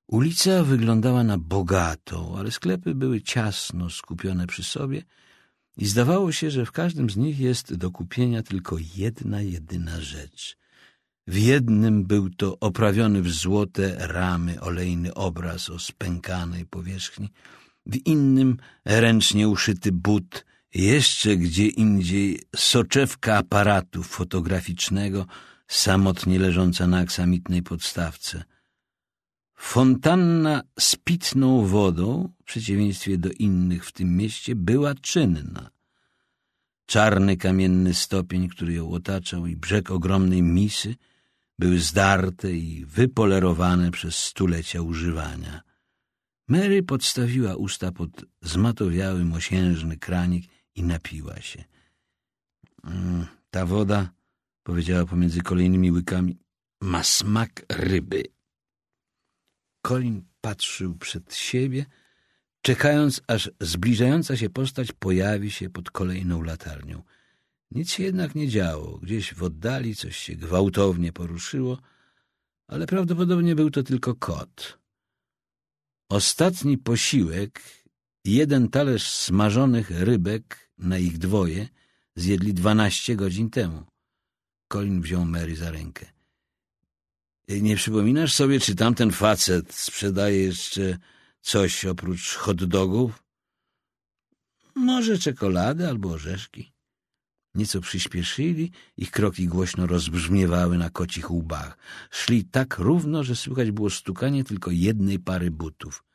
Ulica wyglądała na bogatą, ale sklepy były ciasno skupione przy sobie i zdawało się, że w każdym z nich jest do kupienia tylko jedna jedyna rzecz. W jednym był to oprawiony w złote ramy olejny obraz o spękanej powierzchni, w innym ręcznie uszyty but, jeszcze gdzie indziej soczewka aparatu fotograficznego samotnie leżąca na aksamitnej podstawce. Fontanna z pitną wodą, w przeciwieństwie do innych w tym mieście, była czynna. Czarny kamienny stopień, który ją otaczał, i brzeg ogromnej misy były zdarte i wypolerowane przez stulecia używania. Mary podstawiła usta pod zmatowiały, mosiężny kranik i napiła się. Ta woda, powiedziała pomiędzy kolejnymi łykami, ma smak ryby. Colin patrzył przed siebie, czekając, aż zbliżająca się postać pojawi się pod kolejną latarnią. Nic się jednak nie działo. Gdzieś w oddali coś się gwałtownie poruszyło, ale prawdopodobnie był to tylko kot. Ostatni posiłek, jeden talerz smażonych rybek na ich dwoje, zjedli 12 godzin temu. Colin wziął Mary za rękę. Nie przypominasz sobie, czy tamten facet sprzedaje jeszcze coś oprócz hot dogów? Może czekoladę albo orzeszki. Nieco przyspieszyli, ich kroki głośno rozbrzmiewały na kocich łbach. Szli tak równo, że słychać było stukanie tylko jednej pary butów.